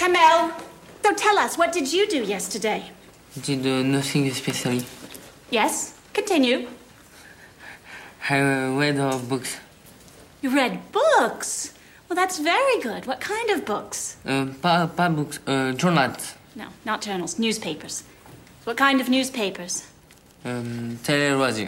Kamel, so tell us, what did you do yesterday? Did nothing especially. Yes, continue. I read books. You read books? Well, that's very good. What kind of books? Pas books, journals. No, not journals, newspapers. What kind of newspapers? Téléloisirs.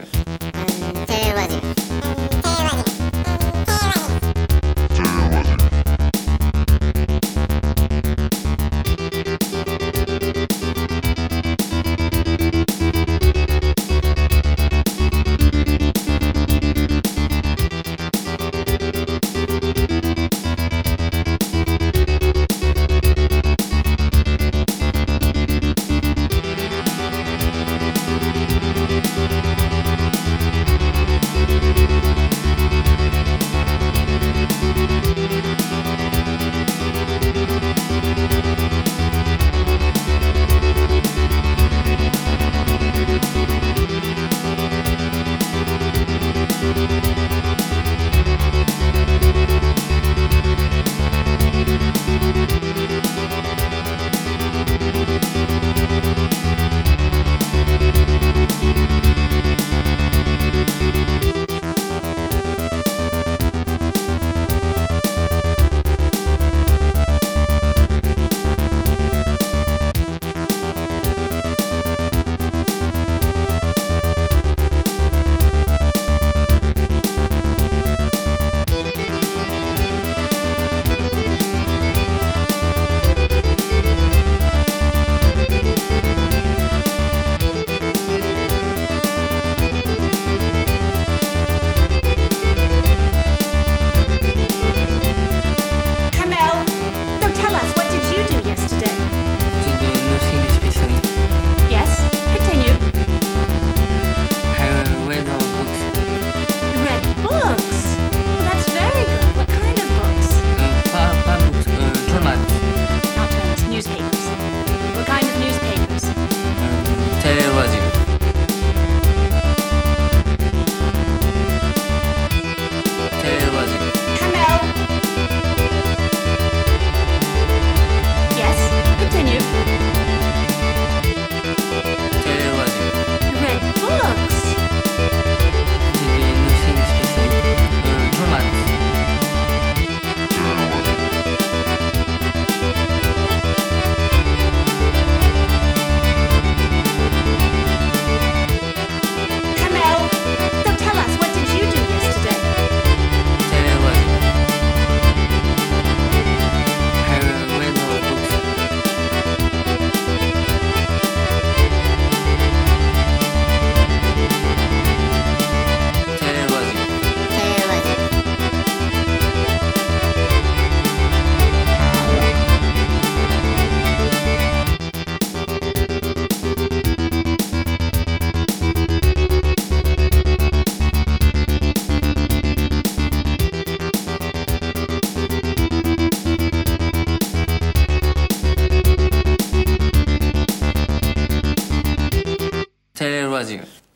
Téléloisirs.